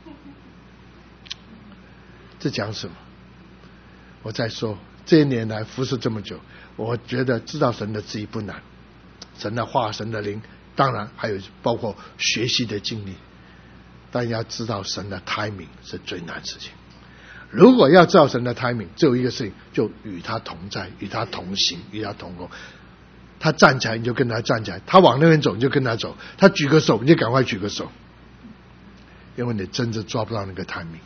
这讲什么？我再说这些年来服侍这么久，我觉得知道神的旨意不难，神的话神的灵，当然还有包括学习的经历，但要知道神的 timing 是最难的事情。如果要知道神的 timing， 只有一个事情，就与他同在，与他同行，与他同工。他站起来你就跟他站起来，他往那边走你就跟他走，他举个手你就赶快举个手，因为你真的抓不到那个 timing，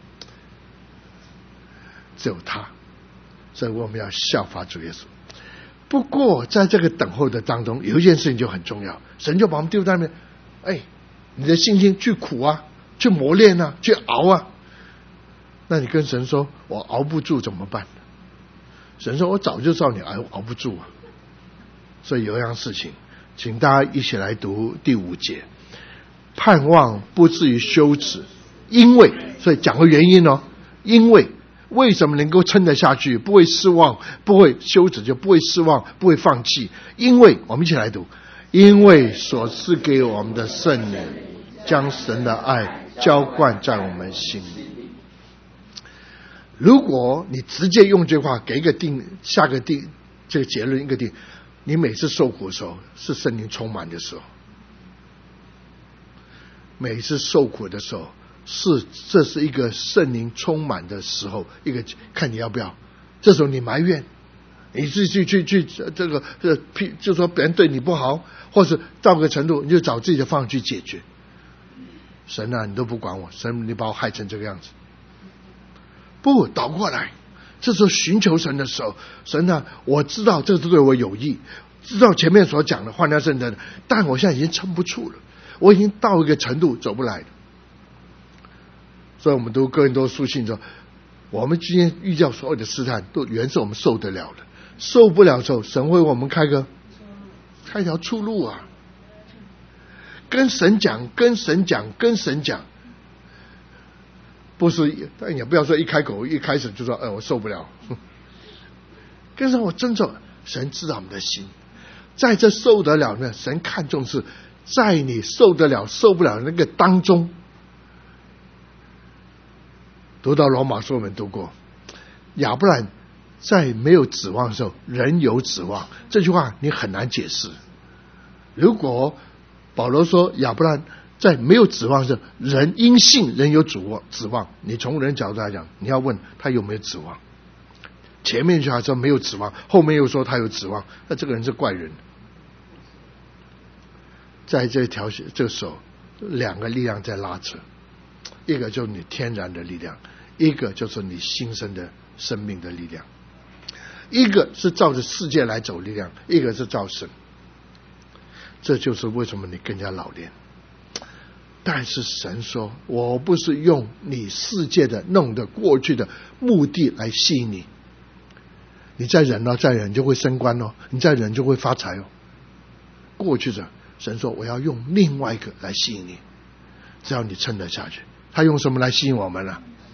只有他。所以我们要效法主耶稣。不过在这个等候的当中，有一件事情就很重要，神就把我们丢在那边，你的信心去苦啊，去磨练啊，去熬啊。那你跟神说我熬不住怎么办？神说我早就知道你熬不住啊。所以有一样事情，请大家一起来读第5节，盼望不至于羞耻，因为，所以讲个原因因为什么能够撑得下去，不会失望，不会羞耻，就不会失望，不会放弃。因为我们一起来读，因为所赐给我们的圣灵将神的爱浇灌在我们心里。如果你直接用这句话给一个下个这个结论，一个你每次受苦的时候是圣灵充满的时候，每次受苦的时候这是一个圣灵充满的时候，一个看你要不要。这时候你埋怨，你去这个就说别人对你不好，或是到个程度你就找自己的方法去解决。神啊你都不管我，神你把我害成这个样子。不，倒过来，这时候寻求神的时候，神啊我知道这是对我有益，知道前面所讲的患难圣等，但我现在已经撑不住了，我已经到一个程度走不来了。所以我们读哥林多书信说，我们今天遇到所有的试探都原是我们受得了的，受不了的时候神会为我们开一条出路啊。跟神讲，不是，但也不要说一开口一开始就说我受不了。跟神我尊重，神知道我们的心，在这受得了呢，神看重是在你受得了受不了那个当中。读到罗马书我们读过，亚伯兰在没有指望的时候人有指望，这句话你很难解释。如果保罗说亚伯兰在没有指望的时候人因信人有指望，你从人角度来讲，你要问他有没有指望。前面一句话说没有指望，后面又说他有指望，那这个人是怪人。在这时候两个力量在拉扯，一个就是你天然的力量，一个就是你新生的生命的力量，一个是照着世界来走力量，一个是照神。这就是为什么你更加老练。但是神说我不是用你世界的弄的过去的目的来吸引你，你再忍你就会升官你再忍就会发财过去的神说我要用另外一个来吸引你，只要你撑得下去。他用什么来吸引我们呢？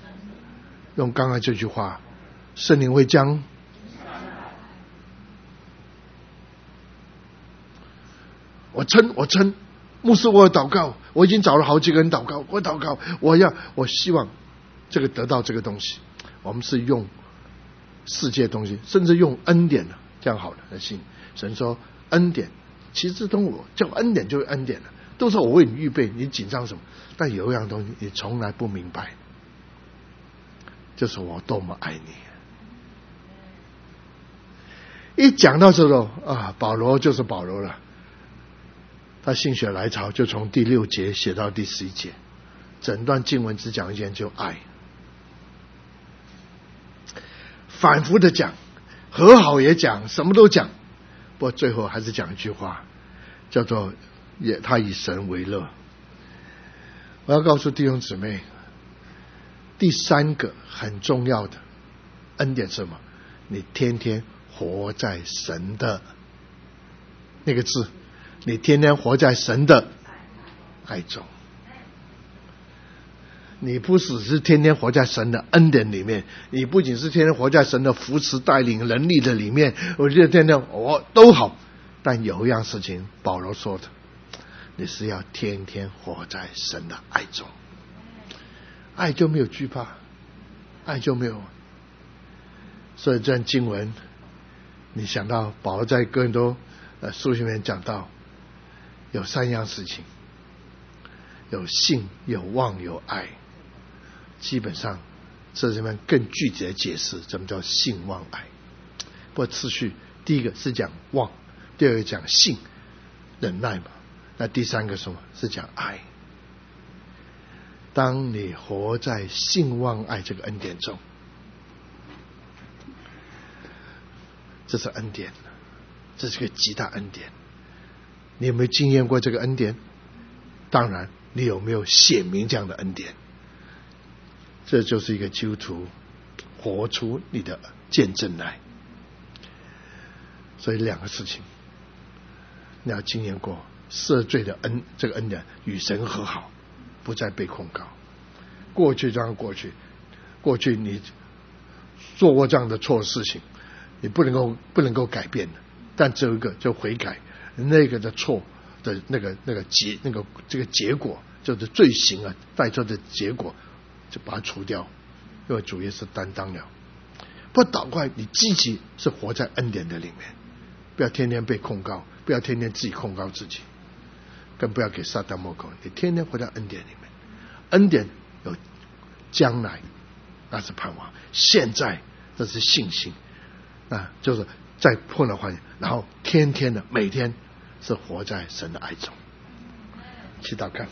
用刚刚这句话，圣灵会将我称牧师，我有祷告，我已经找了好几个人祷告，我祷告，我希望这个得到这个东西。我们是用世界东西，甚至用恩典了，这样好了的信。神说恩典，其实都我叫恩典就是恩典了，都是我为你预备，你紧张什么？但有一样东西你从来不明白，就是我多么爱你。一讲到这个啊，保罗就是保罗了。他心血来潮就从第6节写到第11节，整段经文只讲一件，就爱，反复的讲，和好也讲，什么都讲，不过最后还是讲一句话，叫做他以神为乐。我要告诉弟兄姊妹，第3个很重要的恩典是什么？你天天活在神的那个字，你天天活在神的爱中。你不只是天天活在神的恩典里面，你不仅是天天活在神的扶持带领能力的里面，我觉得天天都好，但有一样事情保罗说的，你是要天天活在神的爱中。爱就没有惧怕，爱就没有。所以这段经文你想到保罗在哥林多书里面讲到有3样事情，有信有望有爱。基本上这里面更具体的解释什么叫信望爱。不过次序，第一个是讲望，第二个讲信忍耐嘛，那第3个什么是讲爱。当你活在信望爱这个恩典中，这是恩典，这是个极大恩典。你有没有经验过这个恩典？当然，你有没有显明这样的恩典？这就是一个基督徒活出你的见证来。所以2个事情你要经验过：赦罪的这个恩典，与神和好，不再被控告。过去这样过去，过去你做过这样的错事情，你不能够改变的，但只有一个，就悔改。那个的错的这个结果，就是罪行啊带出的结果，就把它除掉，因为主耶稣担当了。不祷告，你积极是活在恩典的里面，不要天天被控告，不要天天自己控告自己，更不要给撒旦摸口。你天天活在恩典里面，恩典有将来那是盼望，现在这是信心，那就是在困难环境，然后天天的每天是活在神的爱中。祈祷看，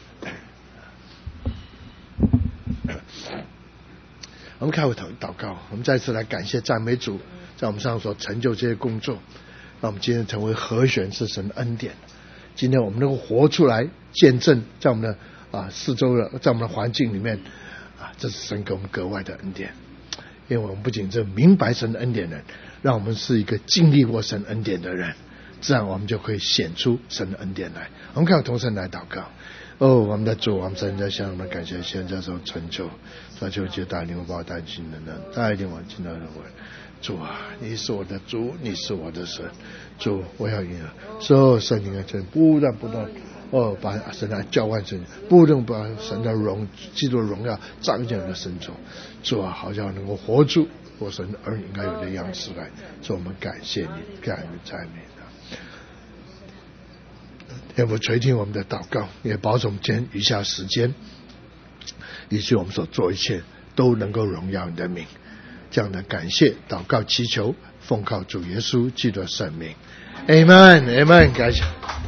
我们开口祷告，我们再次来感谢赞美主，在我们身上所成就这些工作，让我们今天成为和弦是神的恩典。今天我们能够活出来见证，在我们的四周的，在我们的环境里面这是神给我们格外的恩典。因为我们不仅是明白神的恩典的人，让我们是一个经历过神恩典的人，这样我们就可以显出神的恩典来。我们看同声来祷告。我们的主，我们真的向我们感谢现在所成就，求主带领我，把我带进的人，带领我进到的我。主啊，你是我的主，你是我的神。主，我要赢了。所有圣灵的真不断把神来交换神，不断把神的基督的荣耀彰显在身中。主啊，好像能够活出我神儿女应该有的样式来。主，我们感谢你，感恩赞美你。天父垂听我们的祷告，也保守我们今天余下时间，以及我们所做一切都能够荣耀你的名。这样的感谢祷告祈求，奉靠主耶稣基督的圣名。Amen， Amen， 感谢。